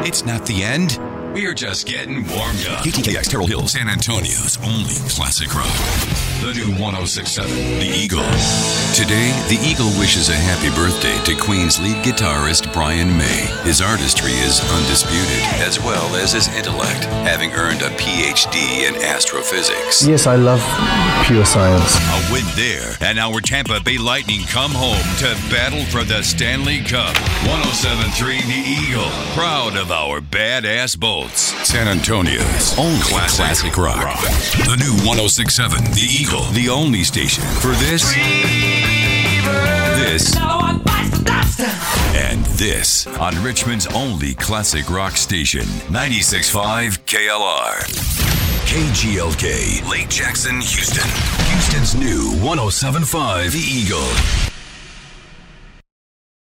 It's not the end. We're just getting warmed up. KTKX Terrell Hills, San Antonio's only classic rock. The new 106.7. The Eagle. Today, The Eagle wishes a happy birthday to Queen's lead guitarist Brian May. His artistry is undisputed, as well as his intellect, having earned a PhD in astrophysics. Yes, I love pure science. A win there, and our Tampa Bay Lightning come home to battle for the Stanley Cup. 107.3 The Eagle. Proud of our badass Bolts. San Antonio's only classic rock. The new 106.7 The Eagle. The only station for this, and this on Richmond's only classic rock station, 96.5 KLR. KGLK, Lake Jackson, Houston. Houston's new 107.5 The Eagle.